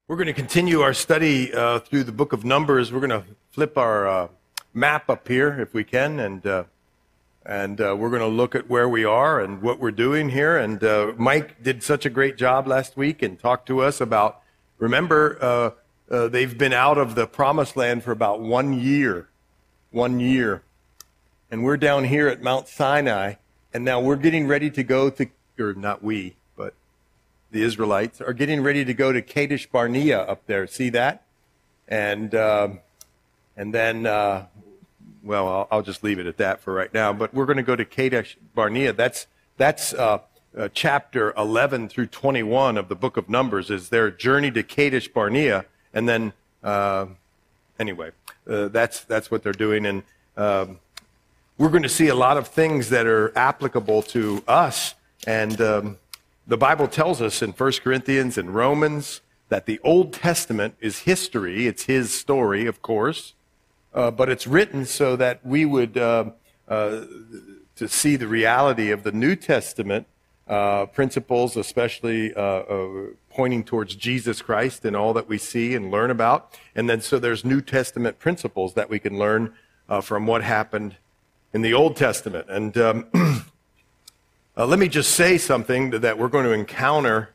We're going to continue our study through the book of Numbers. We're going to flip our map up here, if we can, and we're going to look at where we are and what we're doing here. And Mike did such a great job last week and talked to us about, remember, they've been out of the promised land for about 1 year. 1 year. And we're down here at Mount Sinai, and now we're getting ready to go to, or not we, but the Israelites are getting ready to go to Kadesh Barnea up there. See that? And then, well, I'll just leave it at that for right now. But we're going to go to Kadesh Barnea. That's chapter 11 through 21 of the book of Numbers is their journey to Kadesh Barnea. And then, anyway, that's what they're doing. And we're going to see a lot of things that are applicable to us. And the Bible tells us in 1 Corinthians and Romans that the Old Testament is history. It's his story, of course, but it's written so that we would, to see the reality of the New Testament principles, especially pointing towards Jesus Christ and all that we see and learn about. And then so there's New Testament principles that we can learn from what happened in the Old Testament. And let me just say something that we're going to encounter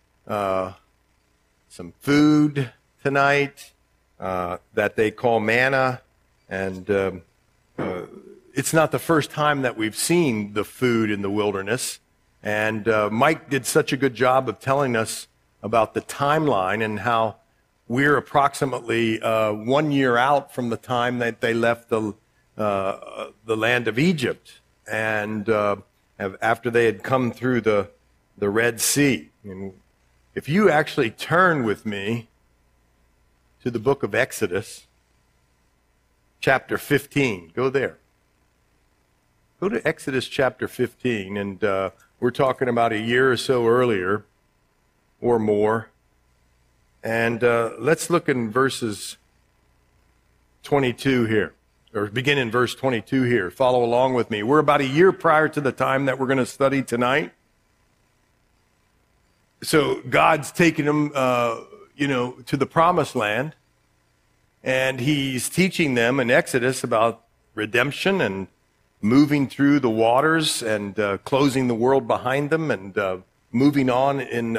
some food tonight that they call manna, and it's not the first time that we've seen the food in the wilderness. And Mike did such a good job of telling us about the timeline and how we're approximately 1 year out from the time that they left the land of Egypt, and after they had come through the Red Sea. And if you actually turn with me to the book of Exodus, chapter 15, go there. Go to Exodus chapter 15, and we're talking about a year or so earlier, or more. And let's look in verses 22 here. Or begin in verse 22 here. Follow along with me. We're about a year prior to the time that we're going to study tonight. So God's taken them, to the promised land. And he's teaching them in Exodus about redemption and moving through the waters and closing the world behind them and moving on in,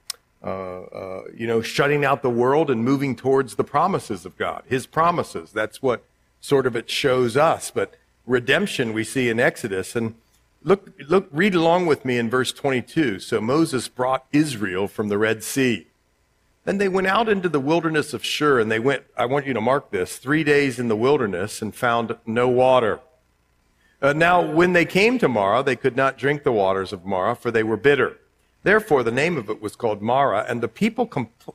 shutting out the world and moving towards the promises of God. His promises. That's what sort of it shows us, but redemption we see in Exodus. And look, read along with me in verse 22. So Moses brought Israel from the Red Sea. Then they went out into the wilderness of Shur, and they went, I want you to mark this, 3 days in the wilderness and found no water. Now, when they came to Marah, they could not drink the waters of Marah, for they were bitter. Therefore, the name of it was called Marah, and the people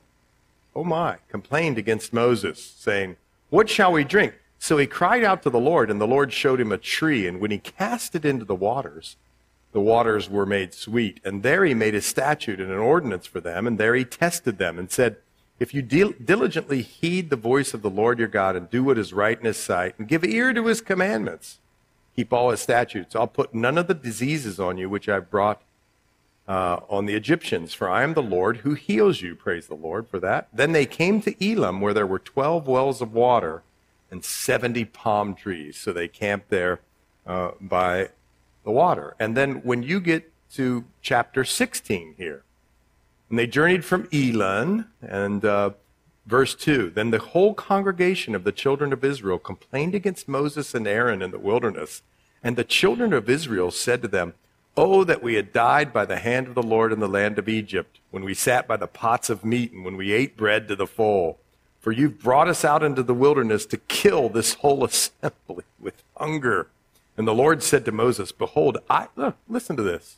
complained against Moses, saying, "What shall we drink?" So he cried out to the Lord, and the Lord showed him a tree. And when he cast it into the waters were made sweet. And there he made a statute and an ordinance for them. And there he tested them and said, "If you diligently heed the voice of the Lord your God and do what is right in his sight and give ear to his commandments, keep all his statutes, I'll put none of the diseases on you which I've brought on the Egyptians. For I am the Lord who heals you." Praise the Lord for that. Then they came to Elim, where there were 12 wells of water and 70 palm trees. So they camped there by the water. And then when you get to chapter 16 here, and they journeyed from Elim, and verse 2, then the whole congregation of the children of Israel complained against Moses and Aaron in the wilderness. And the children of Israel said to them, "Oh, that we had died by the hand of the Lord in the land of Egypt, when we sat by the pots of meat and when we ate bread to the full. For you've brought us out into the wilderness to kill this whole assembly with hunger." And the Lord said to Moses, "Behold, look, listen to this.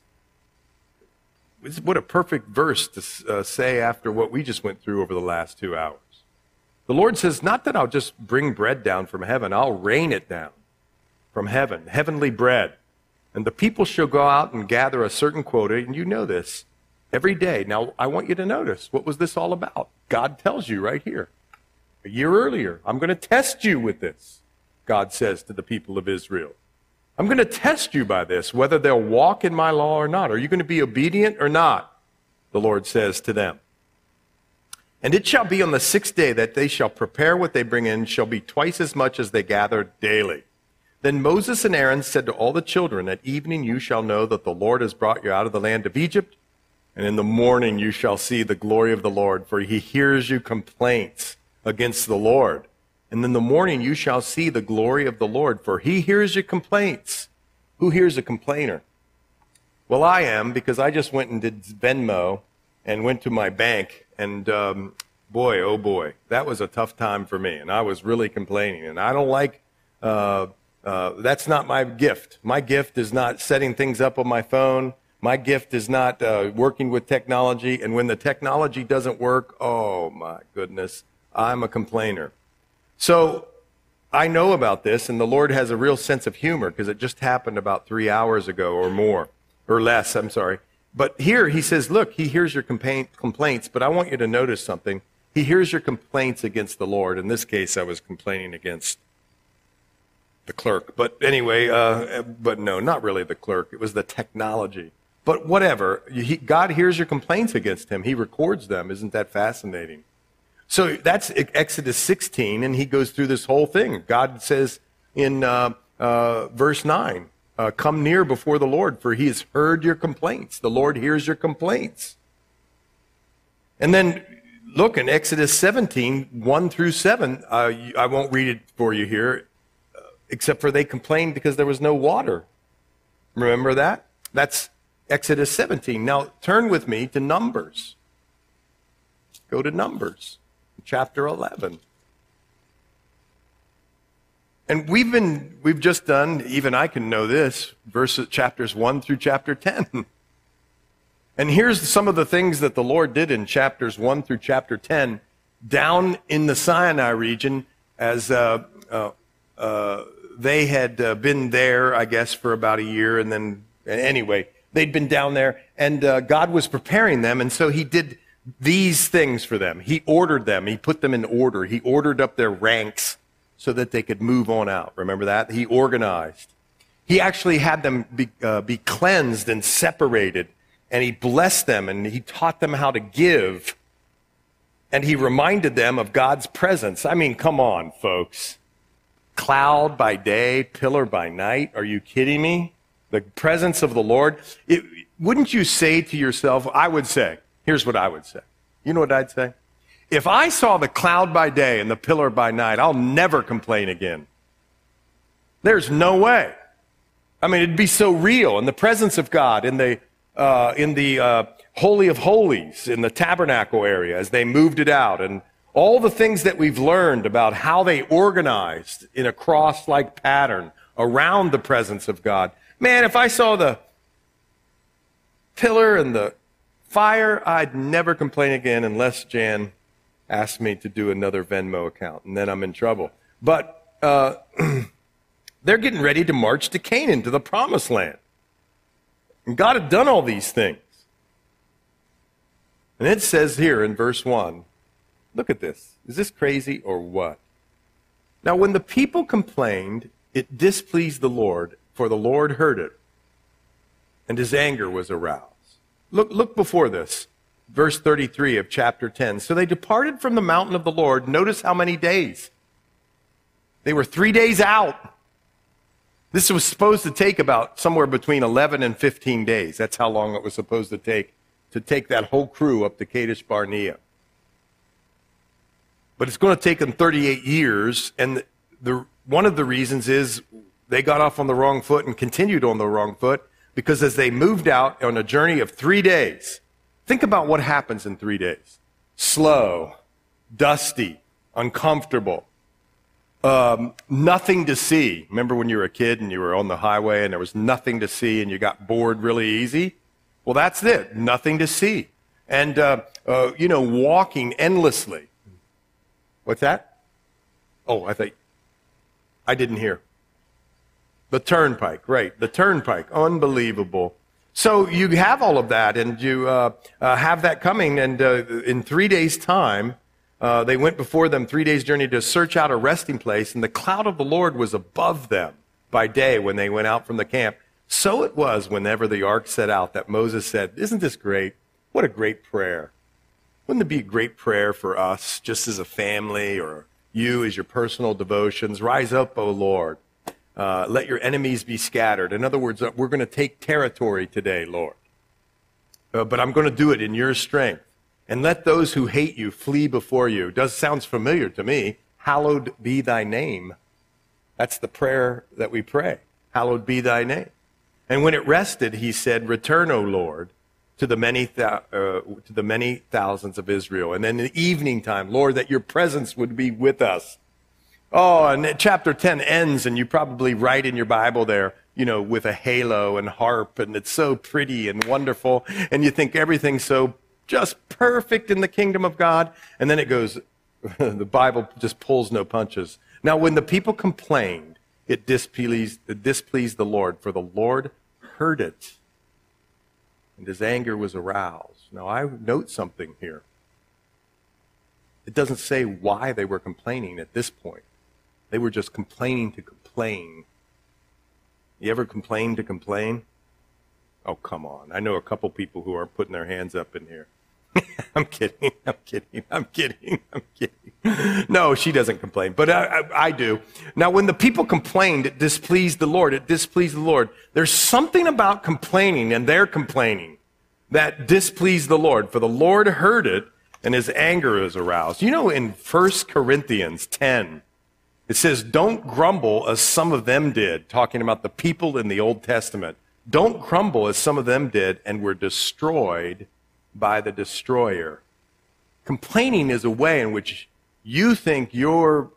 What a perfect verse to say after what we just went through over the last 2 hours. The Lord says, not that I'll just bring bread down from heaven, I'll rain it down from heaven, heavenly bread. And the people shall go out and gather a certain quota, and you know this, every day. Now, I want you to notice, what was this all about? God tells you right here. A year earlier, I'm going to test you with this, God says to the people of Israel. I'm going to test you by this, whether they'll walk in my law or not. Are you going to be obedient or not? The Lord says to them. And it shall be on the 6th day that they shall prepare what they bring in, shall be twice as much as they gather daily. Then Moses and Aaron said to all the children, at evening you shall know that the Lord has brought you out of the land of Egypt, and in the morning you shall see the glory of the Lord, for he hears your complaints against the Lord. And in the morning you shall see the glory of the Lord, for he hears your complaints. Who hears a complainer? Well, I am, because I just went and did Venmo and went to my bank, and boy, oh boy, that was a tough time for me, and I was really complaining. And I don't like, that's not my gift. My gift is not setting things up on my phone. My gift is not working with technology. And when the technology doesn't work, oh my goodness, I'm a complainer. So I know about this, and the Lord has a real sense of humor, because it just happened about 3 hours ago or more, or less, I'm sorry. But here he says, look, he hears your complaints, but I want you to notice something. He hears your complaints against the Lord. In this case, I was complaining against the clerk. But anyway, but no, not really the clerk. It was the technology. But whatever, God hears your complaints against him. He records them. Isn't that fascinating? So that's Exodus 16, and he goes through this whole thing. God says in verse 9, come near before the Lord, for he has heard your complaints. The Lord hears your complaints. And then look in Exodus 17, 1 through 7. I won't read it for you here, except for they complained because there was no water. Remember that? That's Exodus 17. Now turn with me to Numbers. Go to Numbers, chapter 11. And we've just done, even I can know this, chapters 1 through chapter 10. And here's some of the things that the Lord did in chapters 1 through chapter 10 down in the Sinai region, as they had been there, I guess, for about a year. And then, anyway, they'd been down there, and God was preparing them. And so he did these things for them. He ordered them. He put them in order. He ordered up their ranks so that they could move on out. Remember that? He organized. He actually had them be cleansed and separated, and he blessed them, and he taught them how to give, and he reminded them of God's presence. I mean, come on, folks. Cloud by day, pillar by night. Are you kidding me? The presence of the Lord. Wouldn't you say to yourself, I would say, here's what I would say. You know what I'd say? If I saw the cloud by day and the pillar by night, I'll never complain again. There's no way. I mean, it'd be so real. And the presence of God in the Holy of Holies, in the tabernacle area, as they moved it out, and all the things that we've learned about how they organized in a cross-like pattern around the presence of God. Man, if I saw the pillar and the fire, I'd never complain again unless Jan asked me to do another Venmo account, and then I'm in trouble. But they're getting ready to march to Canaan, to the promised land. And God had done all these things. And it says here in verse 1, look at this. Is this crazy or what? Now, when the people complained, it displeased the Lord, for the Lord heard it, and his anger was aroused. Look before this, verse 33 of chapter 10. So they departed from the mountain of the Lord. Notice how many days. They were 3 days out. This was supposed to take about somewhere between 11 and 15 days. That's how long it was supposed to take that whole crew up to Kadesh Barnea. But it's going to take them 38 years, and one of the reasons is they got off on the wrong foot and continued on the wrong foot, because as they moved out on a journey of 3 days, think about what happens in 3 days. Slow, dusty, uncomfortable, nothing to see. Remember when you were a kid and you were on the highway and there was nothing to see and you got bored really easy? Well, that's it, nothing to see. And, walking endlessly. What's that? Oh, I didn't hear. The turnpike, right, the turnpike, unbelievable. So you have all of that, and you have that coming, and in 3 days' time, they went before them 3 days' journey to search out a resting place, and the cloud of the Lord was above them by day when they went out from the camp. So it was whenever the ark set out that Moses said, isn't this great? What a great prayer. Wouldn't it be a great prayer for us, just as a family, or you as your personal devotions? Rise up, O Lord. Let your enemies be scattered. In other words, we're going to take territory today, Lord. But I'm going to do it in your strength. And let those who hate you flee before you. Sounds familiar to me. Hallowed be thy name. That's the prayer that we pray. Hallowed be thy name. And when it rested, he said, return, O Lord, to the many thousands of Israel. And then in the evening time, Lord, that your presence would be with us. Oh, and chapter 10 ends, and you probably write in your Bible there, with a halo and harp, and it's so pretty and wonderful, and you think everything's so just perfect in the kingdom of God. And then it goes, the Bible just pulls no punches. Now, when the people complained, it displeased the Lord, for the Lord heard it, and his anger was aroused. Now, I note something here. It doesn't say why they were complaining at this point. They were just complaining to complain. You ever complain to complain? Oh, come on. I know a couple people who are putting their hands up in here. I'm kidding. No, she doesn't complain, but I do. Now, when the people complained, it displeased the Lord. There's something about complaining and their complaining that displeased the Lord, for the Lord heard it, and his anger is aroused. In 1 Corinthians 10, it says, don't grumble as some of them did, talking about the people in the Old Testament. Don't grumble as some of them did and were destroyed by the destroyer. Complaining is a way in which you think you're,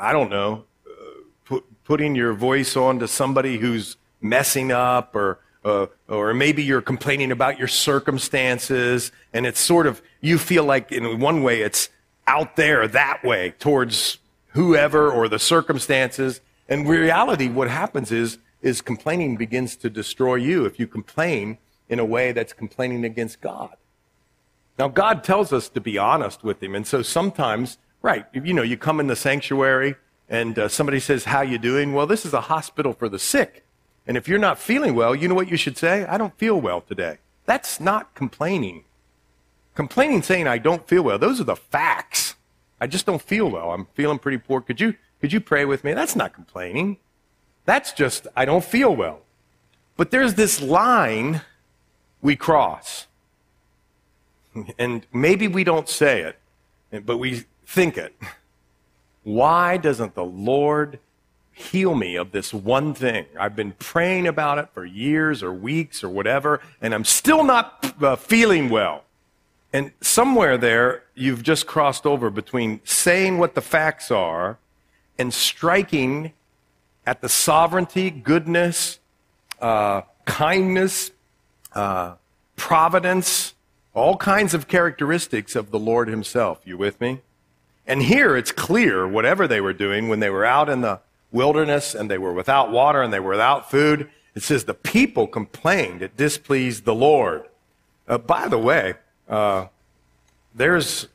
putting your voice on to somebody who's messing up, or maybe you're complaining about your circumstances, and it's sort of, you feel like in one way it's out there that way towards whoever or the circumstances. And in reality, what happens is complaining begins to destroy you if you complain in a way that's complaining against God. Now, God tells us to be honest with him. And so sometimes, right, you come in the sanctuary and somebody says, how you doing? Well, this is a hospital for the sick. And if you're not feeling well, you know what you should say? I don't feel well today. That's not complaining. Complaining, saying I don't feel well, those are the facts. I just don't feel well. I'm feeling pretty poor. Could you pray with me? That's not complaining. That's just, I don't feel well. But there's this line we cross. And maybe we don't say it, but we think it. Why doesn't the Lord heal me of this one thing? I've been praying about it for years or weeks or whatever, and I'm still not feeling well. And somewhere there, you've just crossed over between saying what the facts are and striking at the sovereignty, goodness, kindness, providence, all kinds of characteristics of the Lord himself. You with me? And here it's clear, whatever they were doing when they were out in the wilderness and they were without water and they were without food, it says the people complained. It displeased the Lord. By the way, there's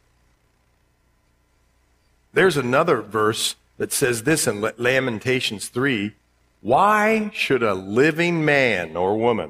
another verse that says this in Lamentations 3. Why should a living man or woman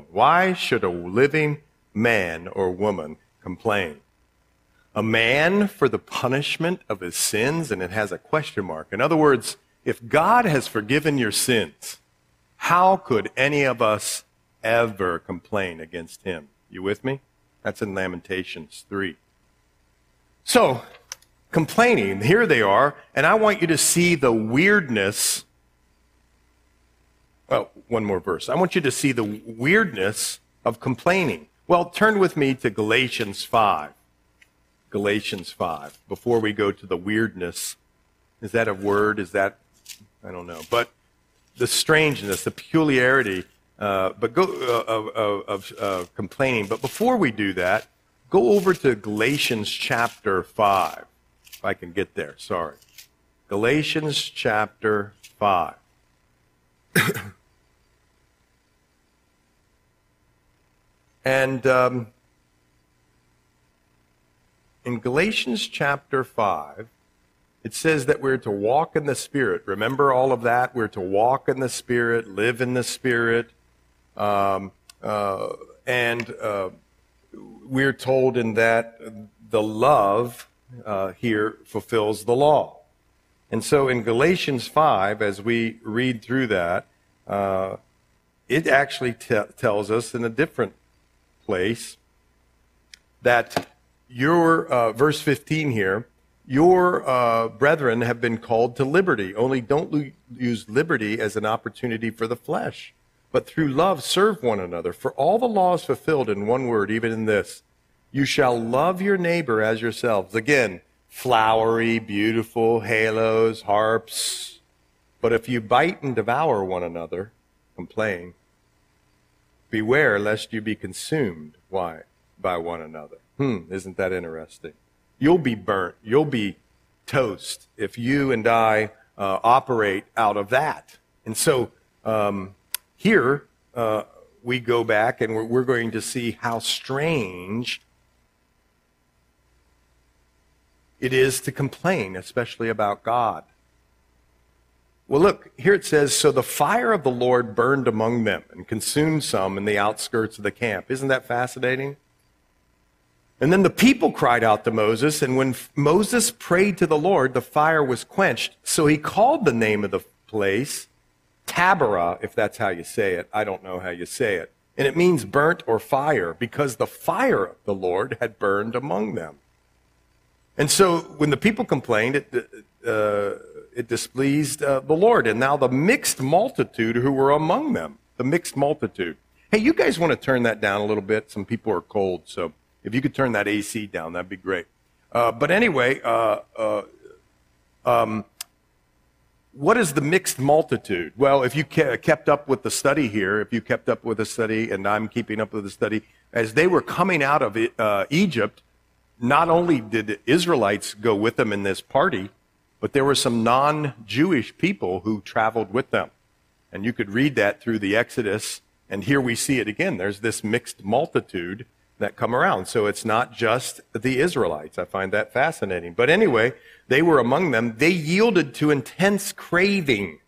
complain? A man for the punishment of his sins, and it has a question mark. In other words, if God has forgiven your sins, how could any of us ever complain against him? You with me? That's in Lamentations 3. So, complaining, here they are, and I want you to see the weirdness. Oh, one more verse. I want you to see the weirdness of complaining. Well, turn with me to Galatians 5. Galatians 5, before we go to the weirdness. Is that a word? I don't know. But the strangeness, the peculiarity of complaining. But before we do that, go over to Galatians chapter 5. If I can get there, sorry. Galatians chapter 5. And in Galatians chapter 5, it says that we're to walk in the Spirit. Remember all of that? We're to walk in the Spirit, live in the Spirit. And we're told in that the love here fulfills the law. And so in Galatians 5, as we read through that, it actually tells us in a different place that verse 15 here, your brethren have been called to liberty. Only don't use liberty as an opportunity for the flesh, but through love serve one another. For all the law is fulfilled in one word, even in this: you shall love your neighbor as yourselves. Again, flowery, beautiful, halos, harps. But if you bite and devour one another, complain, beware lest you be consumed. Why? By one another. Isn't that interesting? You'll be burnt. You'll be toast if you and I operate out of that. And so here we go back and we're going to see how strange it is to complain, especially about God. Well, look, here it says, so the fire of the Lord burned among them and consumed some in the outskirts of the camp. Isn't that fascinating? And then the people cried out to Moses, and when Moses prayed to the Lord, the fire was quenched. So he called the name of the place Taberah, if that's how you say it. I don't know how you say it. And it means burnt or fire, because the fire of the Lord had burned among them. And so when the people complained, it displeased the Lord. And now the mixed multitude who were among them, the mixed multitude. Hey, you guys want to turn that down a little bit? Some people are cold, so if you could turn that AC down, that'd be great. But anyway, what is the mixed multitude? Well, if you kept up with the study here, if you kept up with the study, and I'm keeping up with the study, as they were coming out of Egypt, not only did the Israelites go with them in this party, but there were some non-Jewish people who traveled with them. And you could read that through the Exodus, and here we see it again. There's this mixed multitude that come around. So it's not just the Israelites. I find that fascinating. But anyway, they were among them. They yielded to intense craving.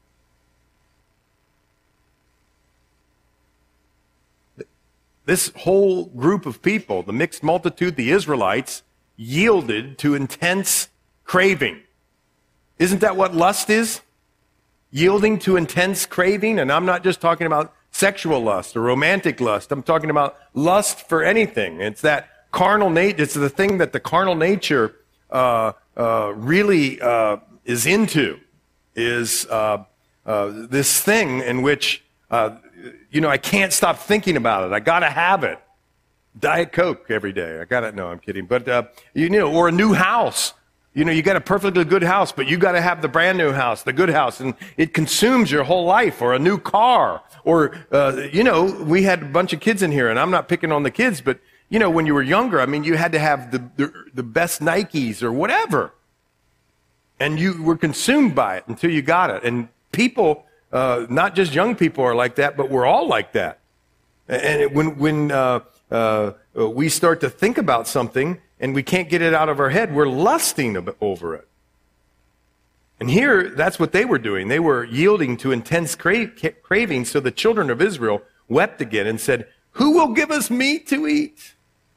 This whole group of people, the mixed multitude, the Israelites, yielded to intense craving. Isn't that what lust is? Yielding to intense craving. And I'm not just talking about sexual lust or romantic lust. I'm talking about lust for anything. It's that carnal nature. It's the thing that the carnal nature really is into. Is this thing in which I can't stop thinking about it. I got to have it. Diet Coke every day. I got it. No, I'm kidding. But or a new house. You got a perfectly good house, but you got to have the brand new house, the good house, and it consumes your whole life. Or a new car, or we had a bunch of kids in here, and I'm not picking on the kids, but when you were younger, I mean, you had to have the best Nikes or whatever, and you were consumed by it until you got it. And people, not just young people, are like that, but we're all like that. And when we start to think about something and we can't get it out of our head, we're lusting over it. And here, that's what they were doing. They were yielding to intense craving. So the children of Israel wept again and said, "Who will give us meat to eat?"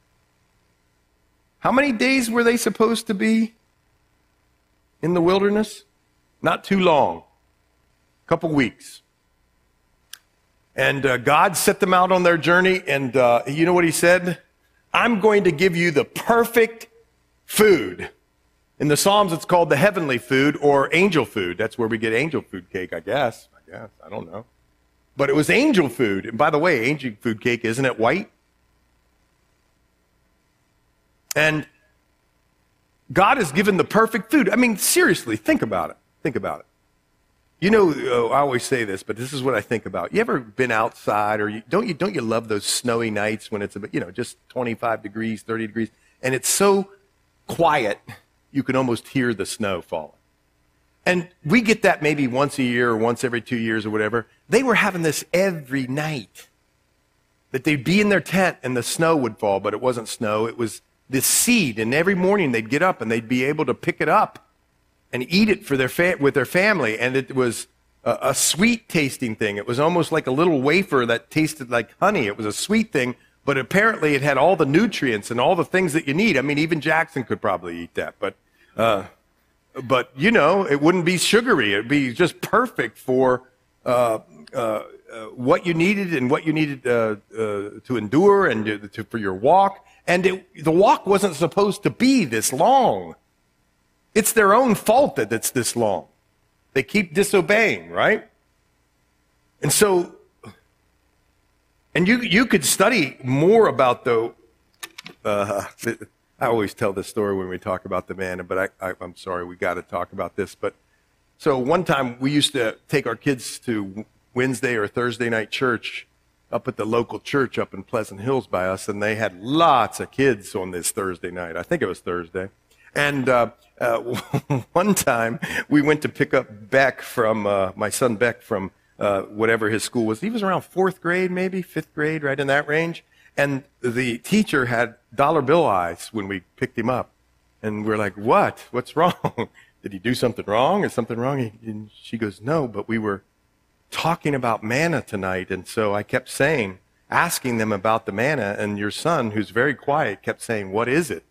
How many days were they supposed to be in the wilderness? Not too long. A couple weeks. And God set them out on their journey, and you know what he said? I'm going to give you the perfect food. In the Psalms, it's called the heavenly food or angel food. That's where we get angel food cake, I guess. I don't know. But it was angel food. And by the way, angel food cake, isn't it white? And God has given the perfect food. I mean, seriously, think about it. Think about it. I always say this, but this is what I think about. You ever been outside, or don't you love those snowy nights when it's just 25 degrees, 30 degrees, and it's so quiet you can almost hear the snow falling. And we get that maybe once a year or once every 2 years or whatever. They were having this every night, that they'd be in their tent and the snow would fall, but it wasn't snow. It was this seed, and every morning they'd get up and they'd be able to pick it up and eat it for with their family. And it was a sweet tasting thing. It was almost like a little wafer that tasted like honey. It was a sweet thing, but apparently it had all the nutrients and all the things that you need. I mean, even Jackson could probably eat that, but you know, it wouldn't be sugary. It'd be just perfect for what you needed and what you needed to endure and for your walk. And the walk wasn't supposed to be this long. It's their own fault that it's this long. They keep disobeying, right? And so, and you could study more about I always tell this story when we talk about the manna, but I'm sorry, we got to talk about this. But so one time we used to take our kids to Wednesday or Thursday night church up at the local church up in Pleasant Hills by us, and they had lots of kids on this Thursday night. I think it was Thursday. And one time we went to pick up Beck from, my son Beck from whatever his school was. He was around 4th grade, maybe 5th grade, right in that range. And the teacher had dollar bill eyes when we picked him up. And we're like, what? What's wrong? Did he do something wrong? Is something wrong? And she goes, no, but we were talking about manna tonight. And so I kept asking them about the manna. And your son, who's very quiet, kept saying, what is it?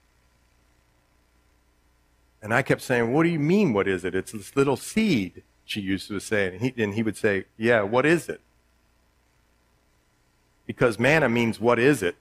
And I kept saying, what do you mean, what is it? It's this little seed, she used to say. And he would say, yeah, what is it? Because manna means, what is it?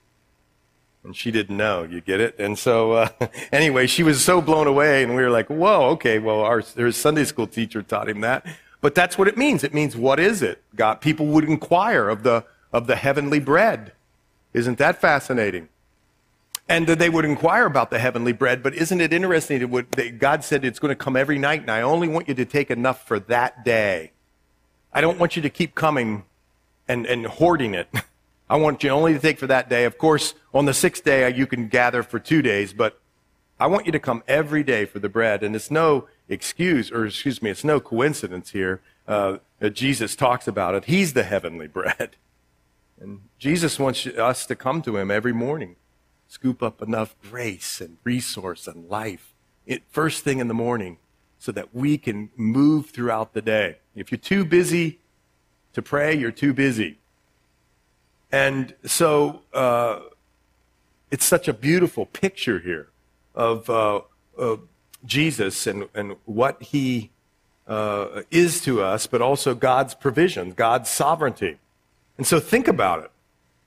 And she didn't know, you get it? And so, anyway, she was so blown away, and we were like, whoa, okay, well, our Sunday school teacher taught him that. But that's what it means. It means, what is it? God, people would inquire of the heavenly bread. Isn't that fascinating? And they would inquire about the heavenly bread, but isn't it interesting that God said it's going to come every night, and I only want you to take enough for that day. I don't want you to keep coming and hoarding it. I want you only to take for that day. Of course, on the 6th day, you can gather for 2 days, but I want you to come every day for the bread. And it's no it's no coincidence here that Jesus talks about it. He's the heavenly bread. And Jesus wants us to come to him every morning, scoop up enough grace and resource and life first thing in the morning so that we can move throughout the day. If you're too busy to pray, you're too busy. And so it's such a beautiful picture here of Jesus and what he is to us, but also God's provision, God's sovereignty. And so think about it.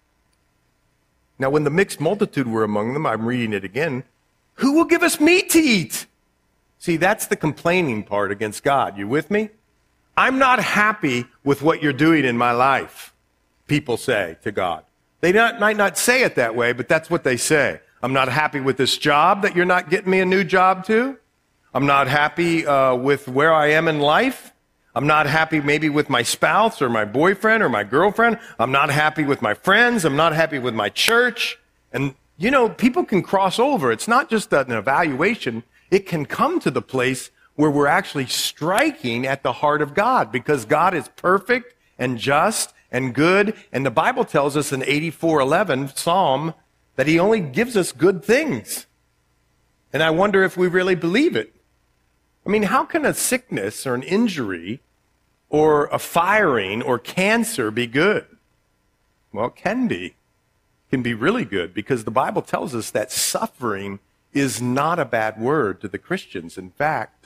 Now, when the mixed multitude were among them, I'm reading it again, who will give us meat to eat? See, that's the complaining part against God. You with me? I'm not happy with what you're doing in my life, people say to God. They might not say it that way, but that's what they say. I'm not happy with this job that you're not getting me a new job to. I'm not happy with where I am in life. I'm not happy maybe with my spouse or my boyfriend or my girlfriend. I'm not happy with my friends. I'm not happy with my church. And, you know, people can cross over. It's not just an evaluation. It can come to the place where we're actually striking at the heart of God, because God is perfect and just and good. And the Bible tells us in 84:11 Psalm that he only gives us good things. And I wonder if we really believe it. I mean, how can a sickness or an injury or a firing or cancer be good? Well, it can be. It can be really good, because the Bible tells us that suffering is not a bad word to the Christians. In fact,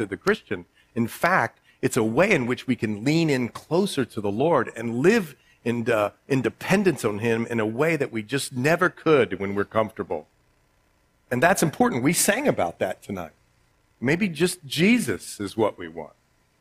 it's a way in which we can lean in closer to the Lord and live in dependence on him in a way that we just never could when we're comfortable. And that's important. We sang about that tonight. Maybe just Jesus is what we want.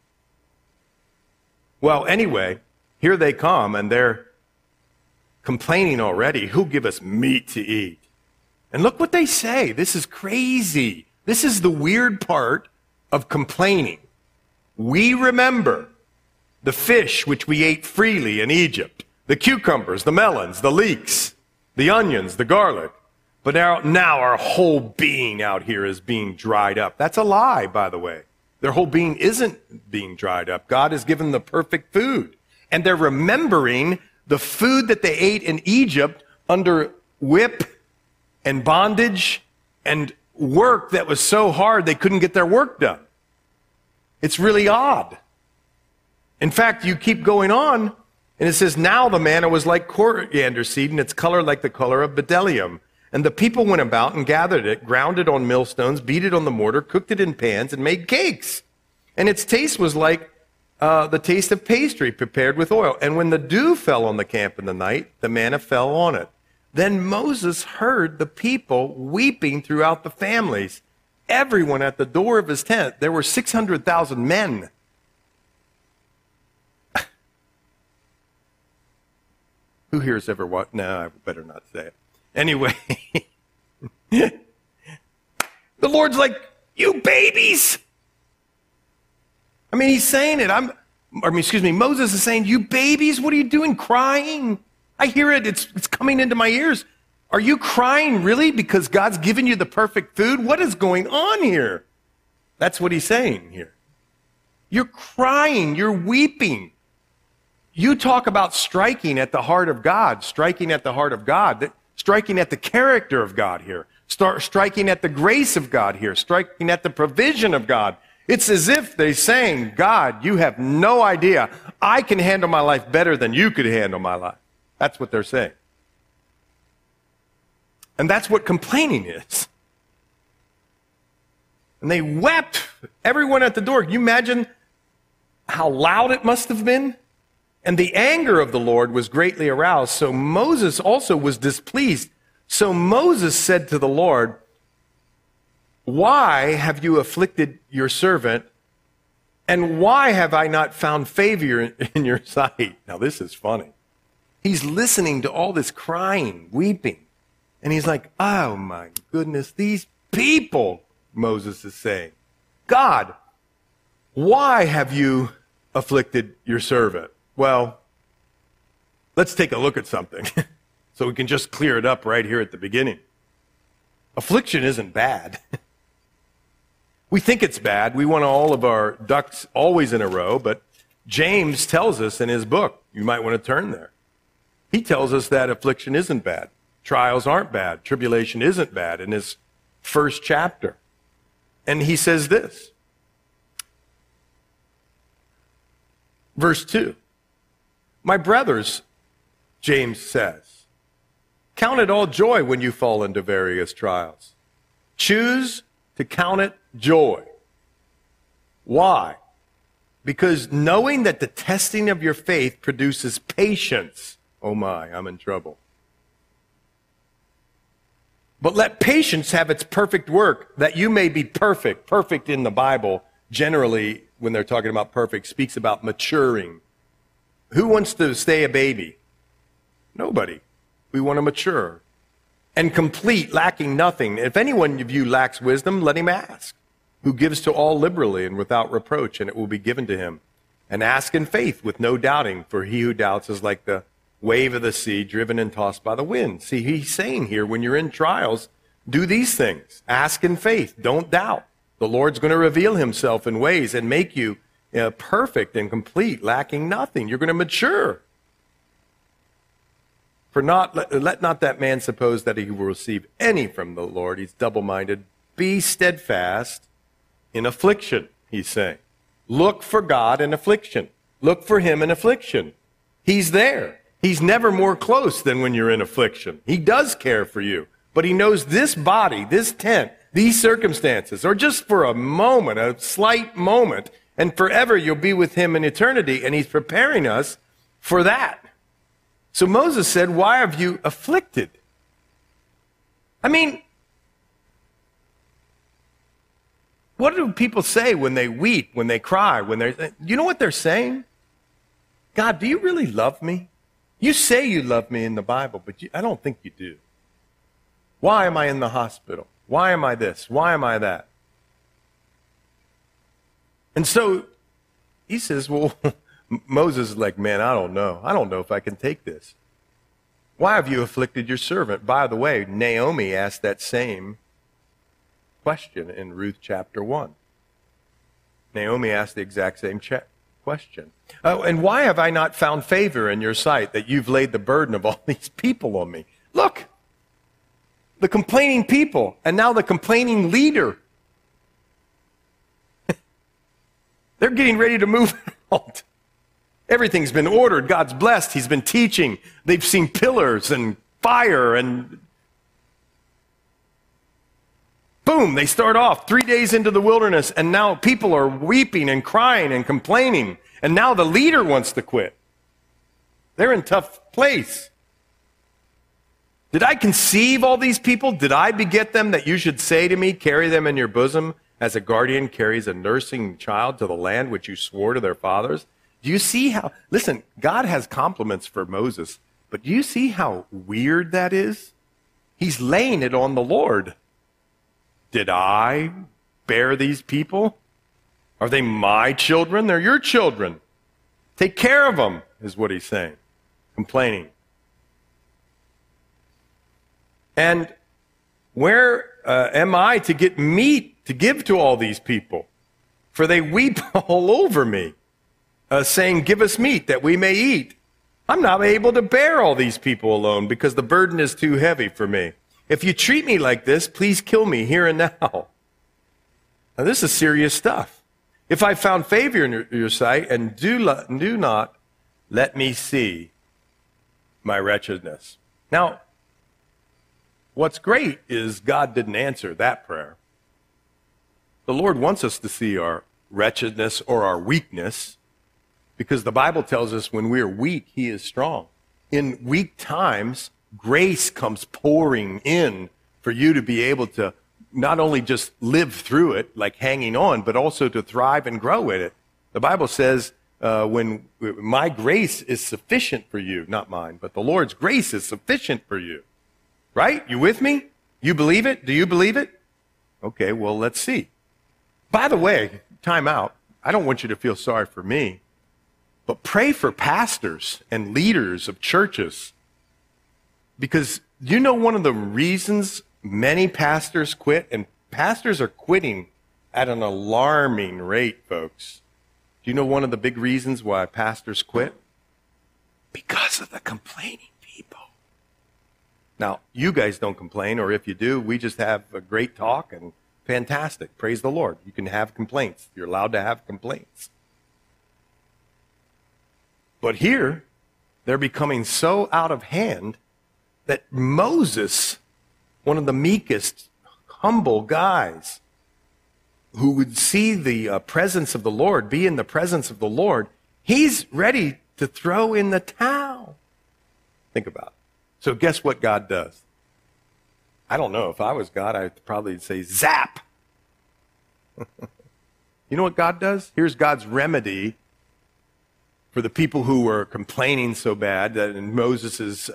Well, anyway, here they come, and they're complaining already. Who'll give us meat to eat? And look what they say. This is crazy. This is the weird part of complaining. We remember the fish which we ate freely in Egypt, the cucumbers, the melons, the leeks, the onions, the garlic. But now our whole being out here is being dried up. That's a lie, by the way. Their whole being isn't being dried up. God has given them the perfect food. And they're remembering the food that they ate in Egypt under whip and bondage and work that was so hard they couldn't get their work done. It's really odd. In fact, you keep going on, And it says, now the manna was like coriander seed, and its color like the color of bdellium. And the people went about and gathered it, ground it on millstones, beat it on the mortar, cooked it in pans, and made cakes. And its taste was like the taste of pastry prepared with oil. And when the dew fell on the camp in the night, the manna fell on it. Then Moses heard the people weeping throughout the families, everyone at the door of his tent. There were 600,000 men. Who here has ever watched? No, I better not say it. Anyway, the Lord's like, you babies. I mean, he's saying it. Moses is saying, you babies, what are you doing crying? I hear it. It's coming into my ears. Are you crying really because God's given you the perfect food? What is going on here? That's what he's saying here. You're crying. You're weeping. You talk about striking at the heart of God, striking at the heart of God, striking at the character of God here, striking at the grace of God here, striking at the provision of God. It's as if they're saying, God, you have no idea. I can handle my life better than you could handle my life. That's what they're saying. And that's what complaining is. And they wept, everyone at the door. Can you imagine how loud it must have been? And the anger of the Lord was greatly aroused. So Moses also was displeased. So Moses said to the Lord, why have you afflicted your servant? And why have I not found favor in your sight? Now this is funny. He's listening to all this crying, weeping. And he's like, oh my goodness, these people, Moses is saying. God, why have you afflicted your servant? Well, let's take a look at something so we can just clear it up right here at the beginning. Affliction isn't bad. We think it's bad. We want all of our ducks always in a row, but James tells us in his book, you might want to turn there. He tells us that affliction isn't bad. Trials aren't bad. Tribulation isn't bad in his first chapter. And he says this, verse 2. My brothers, James says, count it all joy when you fall into various trials. Choose to count it joy. Why? Because knowing that the testing of your faith produces patience. Oh my, I'm in trouble. But let patience have its perfect work, that you may be perfect. Perfect in the Bible, generally, when they're talking about perfect, speaks about maturing. Who wants to stay a baby? Nobody. We want to mature. And complete, lacking nothing. If anyone of you lacks wisdom, let him ask. Who gives to all liberally and without reproach, and it will be given to him. And ask in faith with no doubting, for he who doubts is like the wave of the sea, driven and tossed by the wind. See, he's saying here, when you're in trials, do these things. Ask in faith. Don't doubt. The Lord's going to reveal himself in ways and make you perfect and complete, lacking nothing. You're going to mature. For let not that man suppose that he will receive any from the Lord. He's double-minded. Be steadfast in affliction, he's saying. Look for God in affliction. Look for him in affliction. He's there. He's never more close than when you're in affliction. He does care for you. But he knows this body, this tent, these circumstances, or just for a moment, a slight moment, and forever you'll be with him in eternity, and he's preparing us for that. So Moses said, why have you afflicted? I mean, what do people say when they weep, when they cry, you know what they're saying? God, do you really love me? You say you love me in the Bible, but I don't think you do. Why am I in the hospital? Why am I this? Why am I that? And so he says, well, Moses is like, man, I don't know. I don't know if I can take this. Why have you afflicted your servant? By the way, Naomi asked that same question in Ruth chapter 1. Naomi asked the exact same question. Oh, and why have I not found favor in your sight that you've laid the burden of all these people on me? Look, the complaining people, and now the complaining leader. They're getting ready to move out. Everything's been ordered. God's blessed. He's been teaching. They've seen pillars and fire and boom, they start off 3 days into the wilderness, and now people are weeping and crying and complaining, and now the leader wants to quit. They're in a tough place. Did I conceive all these people? Did I beget them that you should say to me, carry them in your bosom as a guardian carries a nursing child to the land which you swore to their fathers? Do you see how, listen, God has compliments for Moses, but do you see how weird that is? He's laying it on the Lord. Did I bear these people? Are they my children? They're your children. Take care of them, is what he's saying. Complaining. And where am I to get meat to give to all these people? For they weep all over me, saying, give us meat that we may eat. I'm not able to bear all these people alone because the burden is too heavy for me. If you treat me like this, please kill me here and now. Now this is serious stuff. If I found favor in your sight, and do not let me see my wretchedness. Now, what's great is God didn't answer that prayer. The Lord wants us to see our wretchedness or our weakness, because the Bible tells us when we are weak, he is strong. In weak times, grace comes pouring in for you to be able to not only just live through it, like hanging on, but also to thrive and grow in it. The Bible says, when my grace is sufficient for you, not mine, but the Lord's grace is sufficient for you. Right? You with me? You believe it? Do you believe it? Okay, well, let's see. By the way, time out. I don't want you to feel sorry for me, but pray for pastors and leaders of churches. Because you know one of the reasons many pastors quit, and pastors are quitting at an alarming rate, folks. Do you know one of the big reasons why pastors quit? Because of the complaining people. Now, you guys don't complain, or if you do, we just have a great talk and fantastic. Praise the Lord. You can have complaints. You're allowed to have complaints. But here, they're becoming so out of hand that Moses, one of the meekest, humble guys, who would see the presence of the Lord, be in the presence of the Lord, he's ready to throw in the towel. Think about it. So guess what God does? I don't know. If I was God, I'd probably say, zap. You know what God does? Here's God's remedy for the people who were complaining so bad that in Moses'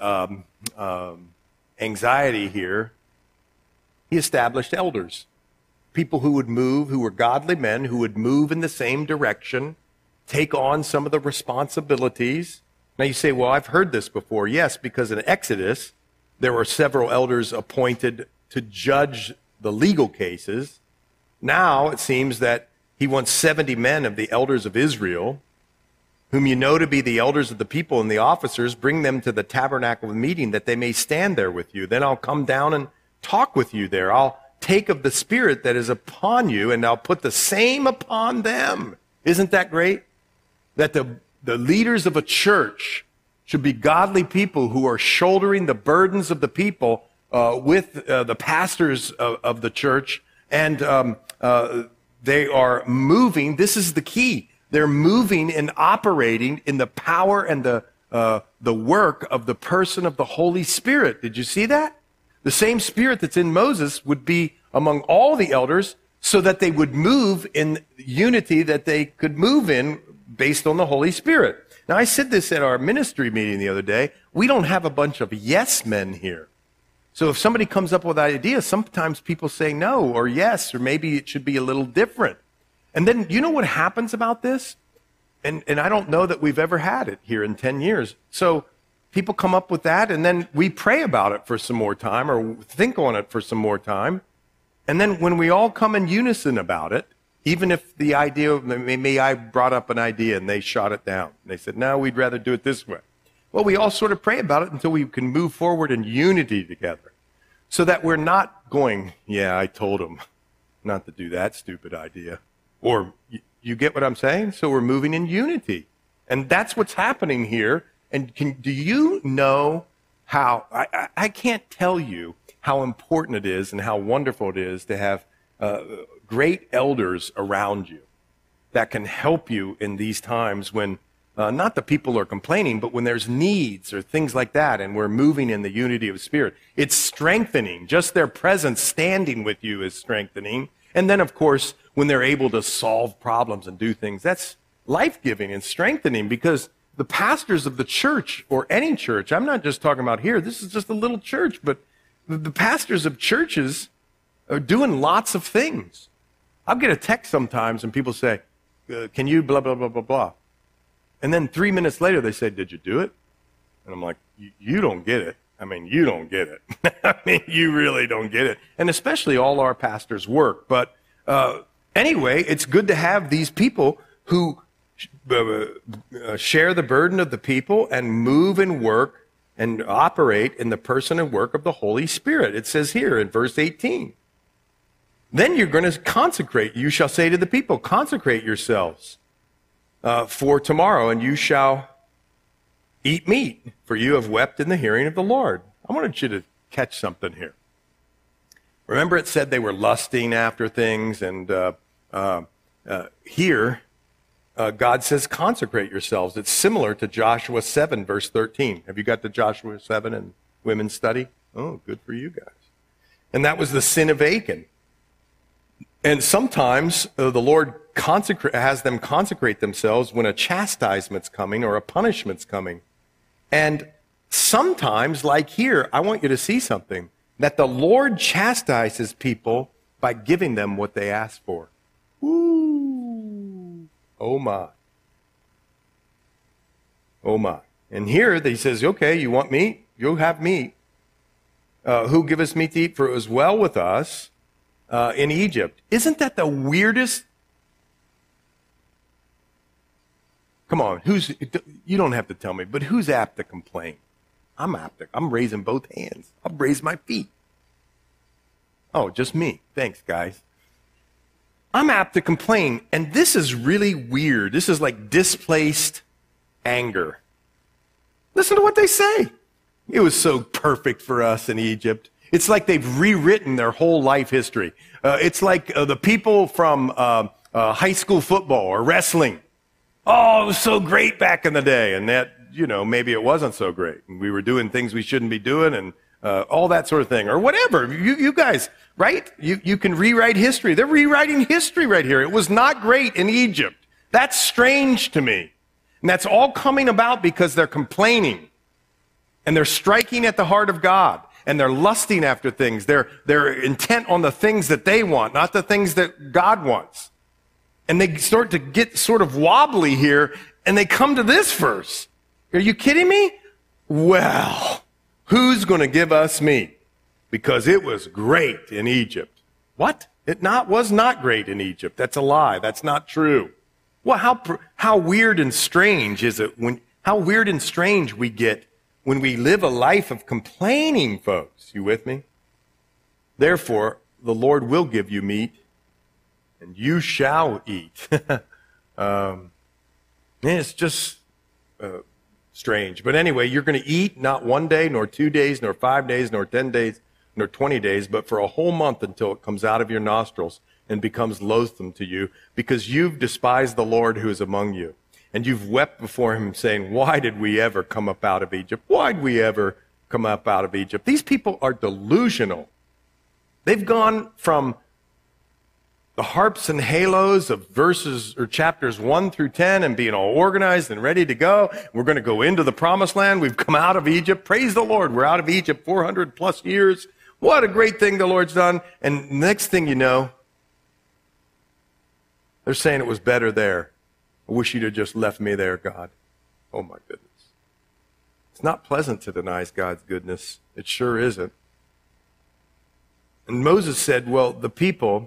anxiety here, he established elders. People who would move, who were godly men, who would move in the same direction, take on some of the responsibilities. Now you say, well, I've heard this before. Yes, because in Exodus, there were several elders appointed to judge the legal cases. Now it seems that he wants 70 men of the elders of Israel, whom you know to be the elders of the people and the officers, bring them to the tabernacle of meeting that they may stand there with you. Then I'll come down and talk with you there. I'll take of the Spirit that is upon you, and I'll put the same upon them. Isn't that great? That the leaders of a church should be godly people who are shouldering the burdens of the people with the pastors of the church, and they are moving. This is the key. They're moving and operating in the power and the work of the person of the Holy Spirit. Did you see that? The same Spirit that's in Moses would be among all the elders so that they would move in unity that they could move in based on the Holy Spirit. Now, I said this at our ministry meeting the other day. We don't have a bunch of yes men here. So if somebody comes up with ideas, sometimes people say no or yes, or maybe it should be a little different. And then you know what happens about this? And I don't know that we've ever had it here in 10 years. So people come up with that, and then we pray about it for some more time or think on it for some more time. And then when we all come in unison about it, even if the idea, maybe I brought up an idea and they shot it down. They said, no, we'd rather do it this way. Well, we all sort of pray about it until we can move forward in unity together so that we're not going, yeah, I told him not to do that stupid idea. Or you get what I'm saying? So we're moving in unity. And that's what's happening here. And do you know how, I can't tell you how important it is and how wonderful it is to have great elders around you that can help you in these times when not the people are complaining, but when there's needs or things like that, and we're moving in the unity of spirit. It's strengthening. Just their presence standing with you is strengthening. And then, of course, when they're able to solve problems and do things, that's life-giving and strengthening, because the pastors of the church, or any church, I'm not just talking about here, this is just a little church, but the pastors of churches are doing lots of things. I'll get a text sometimes and people say, can you blah, blah, blah, blah, blah. And then 3 minutes later, they say, did you do it? And I'm like, you don't get it. I mean, you don't get it. I mean, you really don't get it. And especially all our pastors work. But anyway, it's good to have these people who share the burden of the people and move and work and operate in the person and work of the Holy Spirit. It says here in verse 18, then you're going to consecrate. You shall say to the people, consecrate yourselves for tomorrow, and you shall eat meat, for you have wept in the hearing of the Lord. I wanted you to catch something here. Remember, it said they were lusting after things, and here God says, consecrate yourselves. It's similar to Joshua 7, verse 13. Have you got to Joshua 7 in women's study? Oh, good for you guys. And that was the sin of Achan. And sometimes the Lord has them consecrate themselves when a chastisement's coming or a punishment's coming. And sometimes, like here, I want you to see something, that the Lord chastises people by giving them what they ask for. Ooh. Oh my. Oh my. And here he says, okay, you want meat? You'll have meat. Who give us meat to eat? For it was well with us in Egypt. Isn't that the weirdest? Come on, you don't have to tell me, but who's apt to complain? I'm apt. I'm raising both hands. I'll raise my feet. Oh, just me. Thanks, guys. I'm apt to complain, and this is really weird. This is like displaced anger. Listen to what they say. It was so perfect for us in Egypt. It's like they've rewritten their whole life history. It's like the people from high school football or wrestling. Oh, it was so great back in the day. And that, maybe it wasn't so great. And we were doing things we shouldn't be doing and all that sort of thing. Or whatever. You guys, right? You can rewrite history. They're rewriting history right here. It was not great in Egypt. That's strange to me. And that's all coming about because they're complaining. And they're striking at the heart of God. And they're lusting after things. They're intent on the things that they want, not the things that God wants. And they start to get sort of wobbly here, and they come to this verse. Are you kidding me? Well, who's going to give us meat? Because it was great in Egypt. What? It was not great in Egypt. That's a lie. That's not true. Well, how weird and strange is it how weird and strange we get when we live a life of complaining, folks. You with me? Therefore, the Lord will give you meat, and you shall eat. It's just strange. But anyway, you're going to eat not 1 day, nor 2 days, nor 5 days, nor 10 days, nor 20 days, but for a whole month until it comes out of your nostrils and becomes loathsome to you, because you've despised the Lord who is among you. And you've wept before him, saying, why did we ever come up out of Egypt? Why did we ever come up out of Egypt? These people are delusional. They've gone from the harps and halos of verses or chapters 1 through 10 and being all organized and ready to go. We're going to go into the promised land. We've come out of Egypt. Praise the Lord. We're out of Egypt 400 plus years. What a great thing the Lord's done. And next thing you know, they're saying it was better there. I wish you'd have just left me there, God. Oh, my goodness. It's not pleasant to deny God's goodness. It sure isn't. And Moses said, well, the people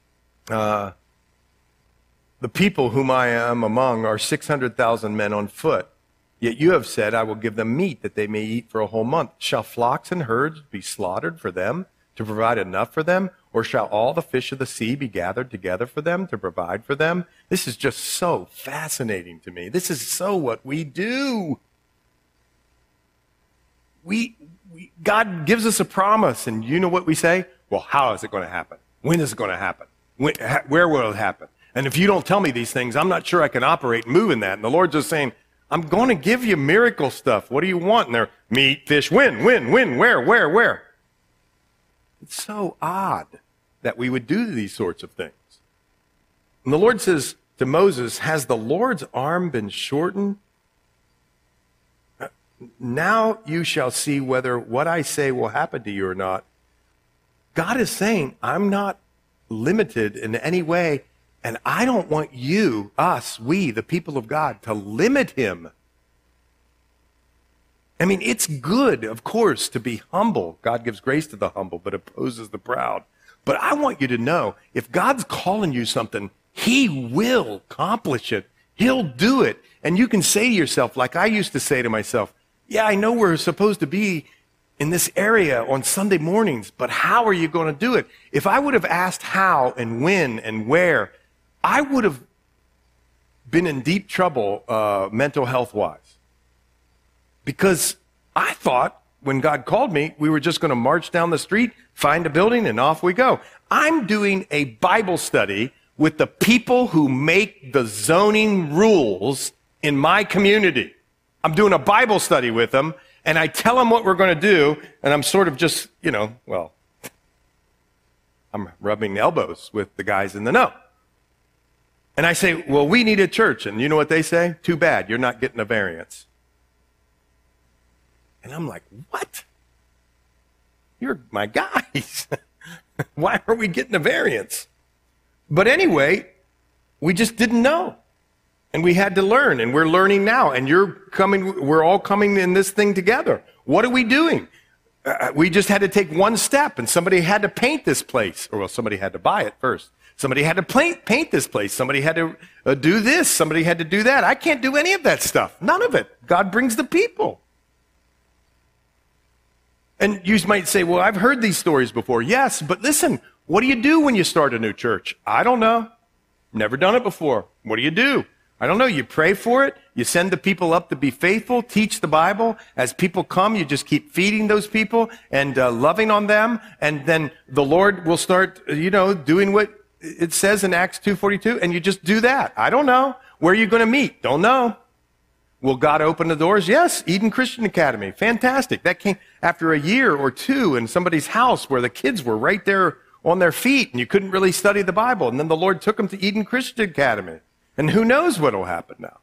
whom I am among are 600,000 men on foot. Yet you have said, I will give them meat that they may eat for a whole month. Shall flocks and herds be slaughtered for them to provide enough for them? Or shall all the fish of the sea be gathered together for them to provide for them? This is just so fascinating to me. This is so what we do. God gives us a promise, and you know what we say? Well, how is it going to happen? When is it going to happen? Where will it happen? And if you don't tell me these things, I'm not sure I can operate and move in that. And the Lord's just saying, I'm going to give you miracle stuff. What do you want? And they're meat, fish, when, where? It's so odd that we would do these sorts of things. And the Lord says to Moses, has the Lord's arm been shortened? Now you shall see whether what I say will happen to you or not. God is saying, I'm not limited in any way, and I don't want you, us, we, the people of God, to limit him. I mean, it's good, of course, to be humble. God gives grace to the humble, but opposes the proud. But I want you to know, if God's calling you something, he will accomplish it. He'll do it. And you can say to yourself, like I used to say to myself, yeah, I know we're supposed to be in this area on Sunday mornings, but how are you going to do it? If I would have asked how and when and where, I would have been in deep trouble mental health-wise. Because I thought when God called me, we were just going to march down the street, find a building, and off we go. I'm doing a Bible study with the people who make the zoning rules in my community. I'm doing a Bible study with them, and I tell them what we're going to do, and I'm sort of just, I'm rubbing elbows with the guys in the know. And I say, well, we need a church. And you know what they say? Too bad, you're not getting a variance. And I'm like, what? You're my guys. Why are we getting a variance? But anyway, we just didn't know. And we had to learn, and we're learning now. And we're all coming in this thing together. What are we doing? We just had to take one step, and somebody had to paint this place. Or, well, somebody had to buy it first. Somebody had to paint this place. Somebody had to do this. Somebody had to do that. I can't do any of that stuff. None of it. God brings the people. And you might say, well, I've heard these stories before. Yes, but listen, what do you do when you start a new church? I don't know. Never done it before. What do you do? I don't know. You pray for it. You send the people up to be faithful, teach the Bible. As people come, you just keep feeding those people and loving on them. And then the Lord will start, doing what it says in Acts 2:42. And you just do that. I don't know. Where are you going to meet? Don't know. Will God open the doors? Yes. Eden Christian Academy. Fantastic. That came after a year or two in somebody's house where the kids were right there on their feet and you couldn't really study the Bible. And then the Lord took them to Eden Christian Academy. And who knows what will happen now.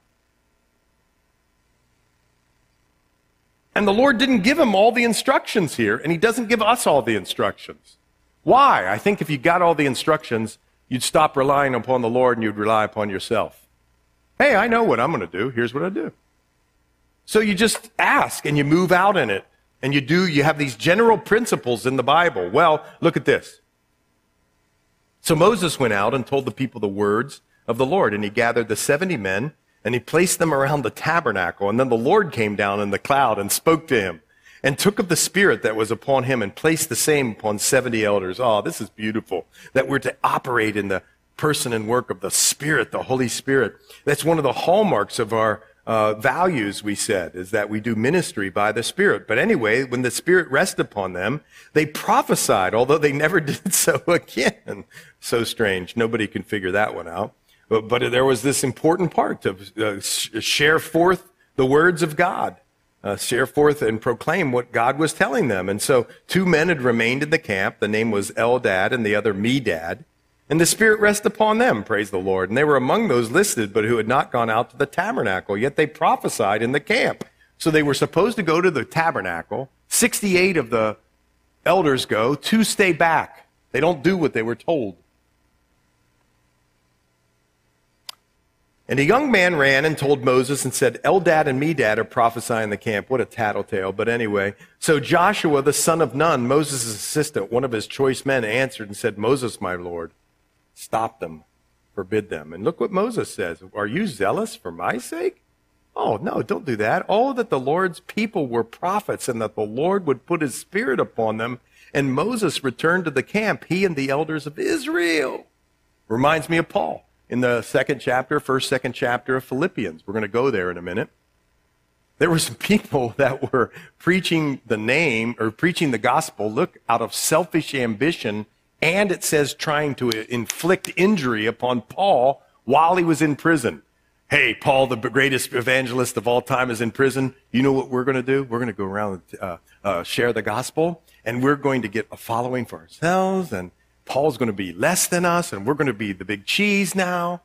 And the Lord didn't give him all the instructions here, and he doesn't give us all the instructions. Why? I think if you got all the instructions, you'd stop relying upon the Lord and you'd rely upon yourself. Hey, I know what I'm going to do. Here's what I do. So you just ask and you move out in it. And you have these general principles in the Bible. Well, look at this. So Moses went out and told the people the words of the Lord, and he gathered the 70 men, and he placed them around the tabernacle. And then the Lord came down in the cloud and spoke to him, and took of the Spirit that was upon him, and placed the same upon 70 elders. Oh, this is beautiful, that we're to operate in the person and work of the Spirit, the Holy Spirit. That's one of the hallmarks of our values, we said, is that we do ministry by the Spirit. But anyway, when the Spirit rested upon them, they prophesied, although they never did so again. So strange. Nobody can figure that one out. But there was this important part to share forth the words of God, share forth and proclaim what God was telling them. And so 2 men had remained in the camp. The name was Eldad and the other Medad. And the Spirit rested upon them, praise the Lord. And they were among those listed, but who had not gone out to the tabernacle. Yet they prophesied in the camp. So they were supposed to go to the tabernacle. 68 of the elders go. 2 stay back. They don't do what they were told. And a young man ran and told Moses and said, Eldad and Medad are prophesying in the camp. What a tattletale. But anyway, so Joshua, the son of Nun, Moses' assistant, one of his choice men, answered and said, Moses, my Lord, stop them, forbid them. And look what Moses says. Are you zealous for my sake? Oh, no, don't do that. Oh, that the Lord's people were prophets and that the Lord would put his Spirit upon them And Moses returned to the camp, he and the elders of Israel. Reminds me of Paul in the second chapter of Philippians. We're going to go there in a minute. There were some people that were preaching the gospel, look, out of selfish ambition, and it says trying to inflict injury upon Paul while he was in prison. Hey, Paul, the greatest evangelist of all time, is in prison. You know what we're going to do? We're going to go around and share the gospel, and we're going to get a following for ourselves, and Paul's going to be less than us, and we're going to be the big cheese now.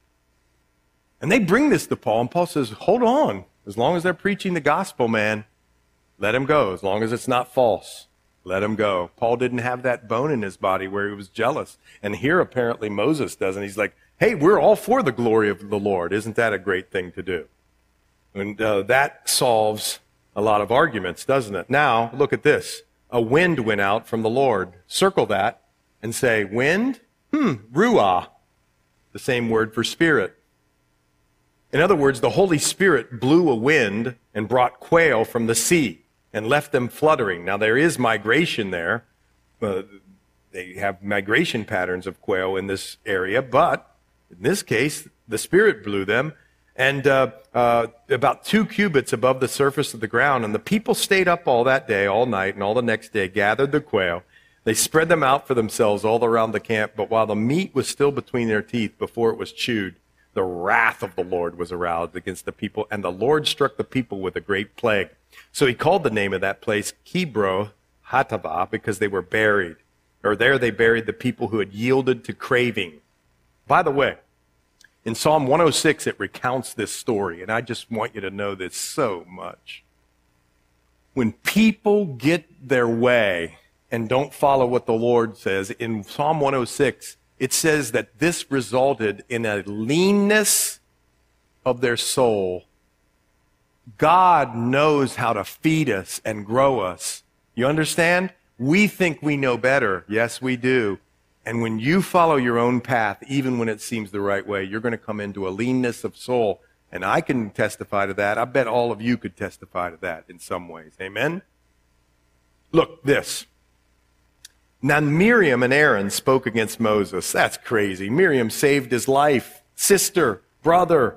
And they bring this to Paul, and Paul says, hold on. As long as they're preaching the gospel, man, let him go. As long as it's not false, let him go. Paul didn't have that bone in his body where he was jealous. And here apparently Moses does, and he's like, hey, we're all for the glory of the Lord. Isn't that a great thing to do? And that solves a lot of arguments, doesn't it? Now, look at this. A wind went out from the Lord. Circle that and say, wind? Ruah, the same word for spirit. In other words, the Holy Spirit blew a wind and brought quail from the sea and left them fluttering. Now, there is migration there. They have migration patterns of quail in this area, but in this case, the Spirit blew them, and about 2 cubits above the surface of the ground. And the people stayed up all that day, all night, and all the next day, gathered the quail. They spread them out for themselves all around the camp, but while the meat was still between their teeth before it was chewed, the wrath of the Lord was aroused against the people, and the Lord struck the people with a great plague. So he called the name of that place Kibroth Hattaavah, because they were buried, or there they buried the people who had yielded to craving. By the way, in Psalm 106, it recounts this story, and I just want you to know this so much. When people get their way and don't follow what the Lord says, in Psalm 106, it says that this resulted in a leanness of their soul. God knows how to feed us and grow us. You understand? We think we know better. Yes, we do. And when you follow your own path, even when it seems the right way, you're going to come into a leanness of soul. And I can testify to that. I bet all of you could testify to that in some ways. Amen? Look, this. Now Miriam and Aaron spoke against Moses. That's crazy. Miriam saved his life. Sister, brother.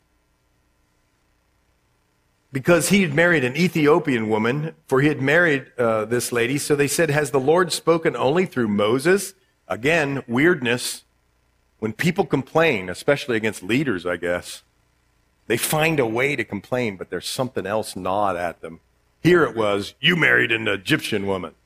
Because he had married an Ethiopian woman, for he had married this lady. So they said, has the Lord spoken only through Moses? Again, weirdness. When people complain, especially against leaders, I guess, they find a way to complain, but there's something else gnawed at them. Here it was, you married an Egyptian woman.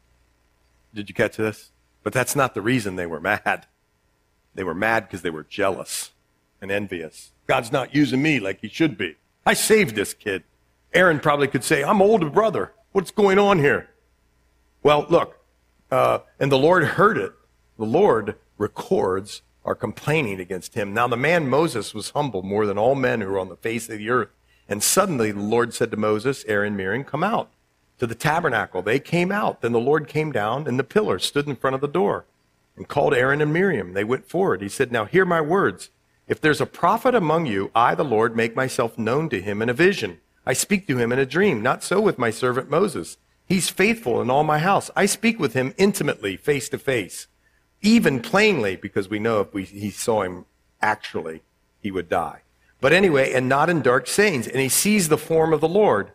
Did you catch this? But that's not the reason they were mad. They were mad because they were jealous and envious. God's not using me like he should be. I saved this kid. Aaron probably could say, I'm older brother. What's going on here? Well, look, and the Lord heard it. The Lord records our complaining against him. Now the man Moses was humble more than all men who were on the face of the earth. And suddenly the Lord said to Moses, Aaron, Miriam, come out to the tabernacle. They came out. Then the Lord came down, and the pillar stood in front of the door and called Aaron and Miriam. They went forward. He said, now hear my words. If there's a prophet among you, I, the Lord, make myself known to him in a vision. I speak to him in a dream. Not so with my servant Moses. He's faithful in all my house. I speak with him intimately, face to face, even plainly, because we know if he saw him actually, he would die. But anyway, and not in dark sayings. And he sees the form of the Lord.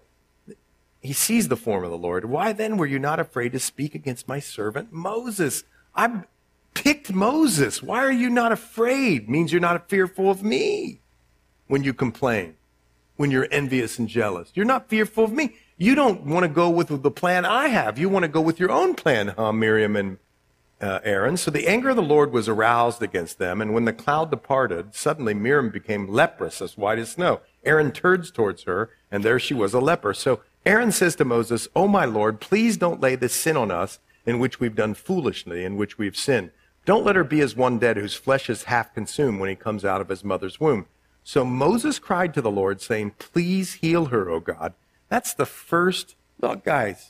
He sees the form of the Lord. Why then were you not afraid to speak against my servant Moses? I picked Moses. Why are you not afraid? Means you're not fearful of me when you complain, when you're envious and jealous. You're not fearful of me. You don't want to go with the plan I have. You want to go with your own plan, Miriam and Aaron. So the anger of the Lord was aroused against them, and when the cloud departed, suddenly Miriam became leprous, as white as snow. Aaron turns towards her, and there she was, a leper. So Aaron says to Moses, oh, my Lord, please don't lay this sin on us in which we've done foolishly, in which we've sinned. Don't let her be as one dead whose flesh is half consumed when he comes out of his mother's womb. So Moses cried to the Lord, saying, please heal her, O God. That's the first, look, guys,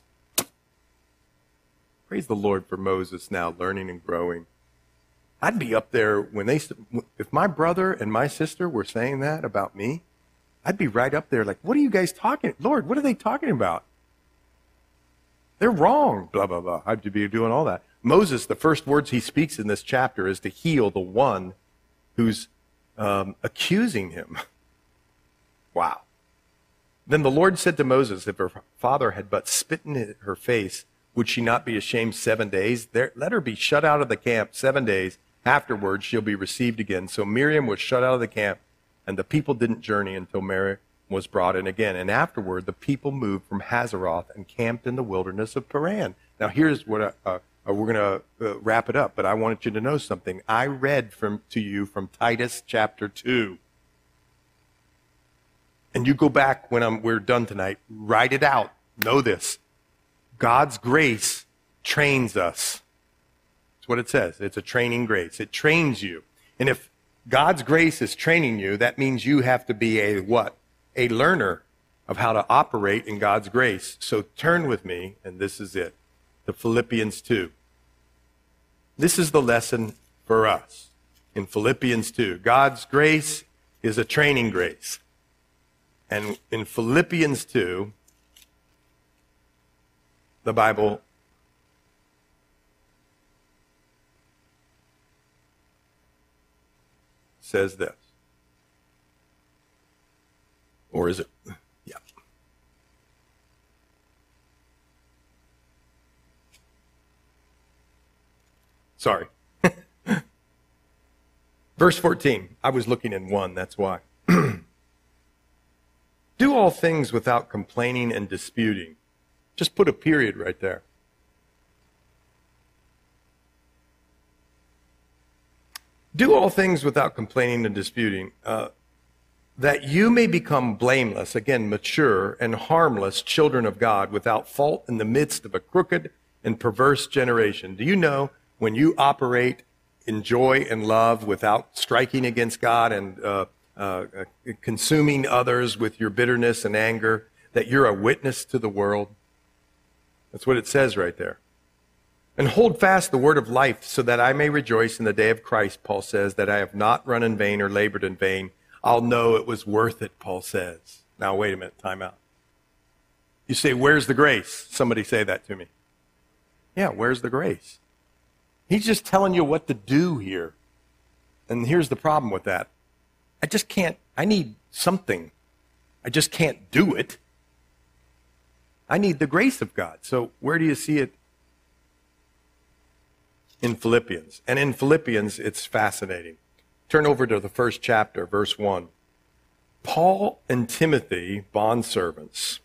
praise the Lord for Moses now learning and growing. I'd be up there if my brother and my sister were saying that about me, I'd be right up there like, what are you guys talking? Lord, what are they talking about? They're wrong, blah, blah, blah. I'd be doing all that. Moses, the first words he speaks in this chapter is to heal the one who's accusing him. Wow. Then the Lord said to Moses, if her father had but spit in her face, would she not be ashamed 7 days? Let her be shut out of the camp 7 days. Afterwards, she'll be received again. So Miriam was shut out of the camp, and the people didn't journey until Miriam was brought in again. And afterward, the people moved from Hazeroth and camped in the wilderness of Paran. Now, here's what we're going to wrap it up, but I wanted you to know something. I read to you from Titus chapter 2. And you go back when we're done tonight, write it out. Know this. God's grace trains us. That's what it says. It's a training grace. It trains you. And if God's grace is training you, that means you have to be a what? A learner of how to operate in God's grace. So turn with me, and this is it, to Philippians 2. This is the lesson for us in Philippians 2. God's grace is a training grace. And in Philippians 2, the Bible says this. Or is it? Yeah. Sorry. Verse 14. I was looking in 1, that's why. Do all things without complaining and disputing. Just put a period right there. Do all things without complaining and disputing, that you may become blameless, again, mature and harmless children of God, without fault in the midst of a crooked and perverse generation. Do you know when you operate in joy and love without striking against God and consuming others with your bitterness and anger, that you're a witness to the world? That's what it says right there. And hold fast the word of life, so that I may rejoice in the day of Christ, Paul says, that I have not run in vain or labored in vain. I'll know it was worth it, Paul says. Now, wait a minute, time out. You say, where's the grace? Somebody say that to me. Yeah, where's the grace? He's just telling you what to do here. And here's the problem with that. I just can't, I need something. I just can't do it. I need the grace of God. So where do you see it? In Philippians. And in Philippians, it's fascinating. Turn over to the first chapter, verse 1. Paul and Timothy, bondservants.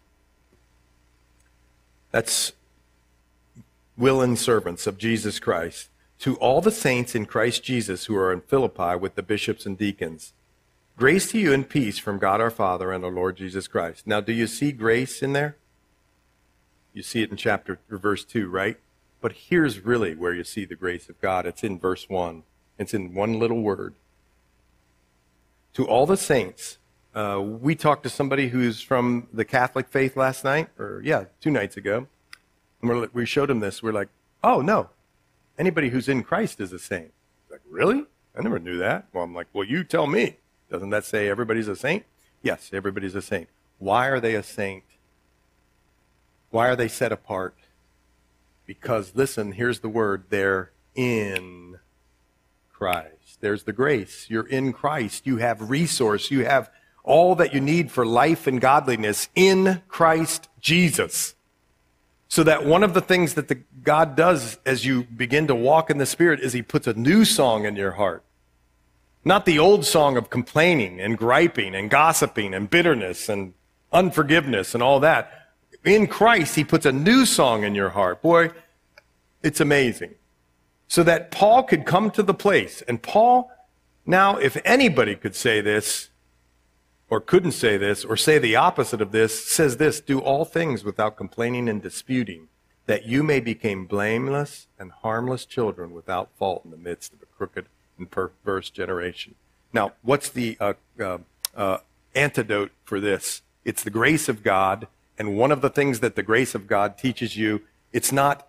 That's willing servants of Jesus Christ. To all the saints in Christ Jesus who are in Philippi with the bishops and deacons. Grace to you and peace from God our Father and our Lord Jesus Christ. Now, do you see grace in there? You see it in verse 2, right? But here's really where you see the grace of God. It's in verse 1. It's in one little word. To all the saints. We talked to somebody who's from the Catholic faith last night, 2 nights ago. And we showed him this. We're like, oh, no. Anybody who's in Christ is a saint. He's like, really? I never knew that. Well, I'm like, well, you tell me. Doesn't that say everybody's a saint? Yes, everybody's a saint. Why are they a saint? Why are they set apart? Because, listen, here's the word, they're in Christ. There's the grace. You're in Christ. You have resource. You have all that you need for life and godliness in Christ Jesus. So that one of the things that God does as you begin to walk in the Spirit is he puts a new song in your heart. Not the old song of complaining and griping and gossiping and bitterness and unforgiveness and all that. In Christ, he puts a new song in your heart. Boy, it's amazing. So that Paul could come to the place. And Paul, now, if anybody could say this, or couldn't say this, or say the opposite of this, says this, do all things without complaining and disputing, that you may become blameless and harmless children without fault in the midst of a crooked and perverse generation. Now, what's the antidote for this? It's the grace of God. And one of the things that the grace of God teaches you, it's not,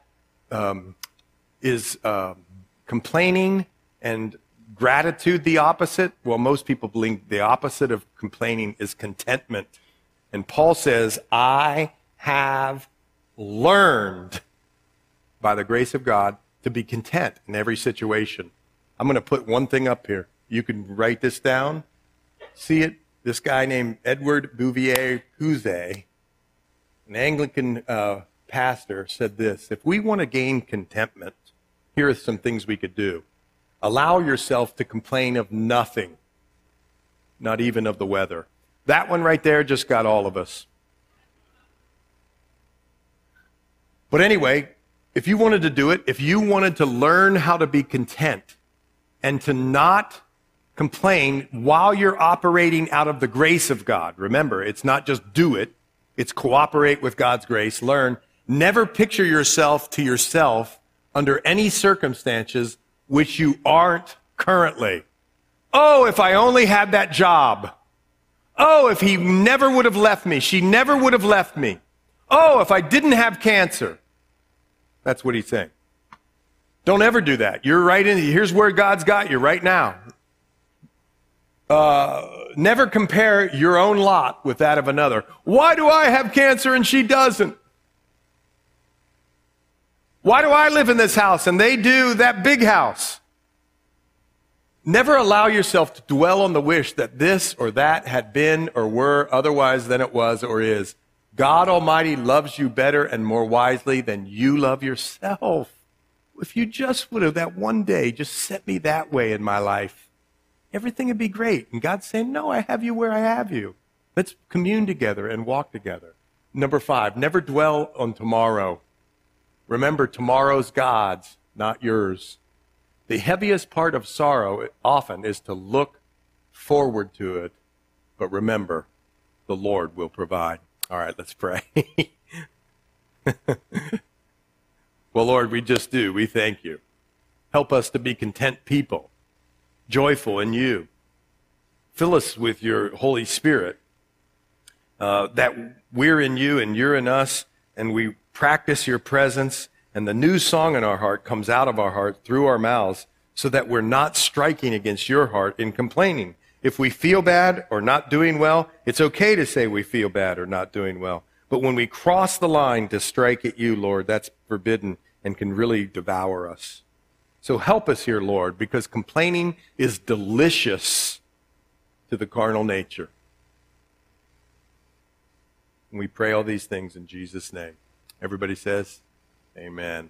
complaining and gratitude the opposite? Well, most people believe the opposite of complaining is contentment. And Paul says, I have learned by the grace of God to be content in every situation. I'm going to put one thing up here. You can write this down. See it? This guy named Edward Bouvier Couzet, an Anglican pastor, said this: if we want to gain contentment, here are some things we could do. Allow yourself to complain of nothing, not even of the weather. That one right there just got all of us. But anyway, if you wanted to do it, if you wanted to learn how to be content and to not complain while you're operating out of the grace of God, remember, it's not just do it, it's cooperate with God's grace, learn. Never picture yourself to yourself under any circumstances which you aren't currently. Oh, if I only had that job. Oh, if he never would have left me, she never would have left me. Oh, if I didn't have cancer. That's what he's saying. Don't ever do that. You're right in, here's where God's got you right now. Never compare your own lot with that of another. Why do I have cancer and she doesn't? Why do I live in this house and they do that big house? Never allow yourself to dwell on the wish that this or that had been or were otherwise than it was or is. God Almighty loves you better and more wisely than you love yourself. If you just would have that one day just set me that way in my life, everything would be great. And God's saying, no, I have you where I have you. Let's commune together and walk together. Number 5, never dwell on tomorrow. Remember, tomorrow's God's, not yours. The heaviest part of sorrow often is to look forward to it. But remember, the Lord will provide. All right, let's pray. Well, Lord, we just do. We thank you. Help us to be content people, joyful in you. Fill us with your Holy Spirit, that we're in you and you're in us, and we practice your presence, and the new song in our heart comes out of our heart through our mouths so that we're not striking against your heart in complaining. If we feel bad or not doing well, it's okay to say we feel bad or not doing well. But when we cross the line to strike at you, Lord, that's forbidden and can really devour us. So help us here, Lord, because complaining is delicious to the carnal nature. And we pray all these things in Jesus' name. Everybody says, amen.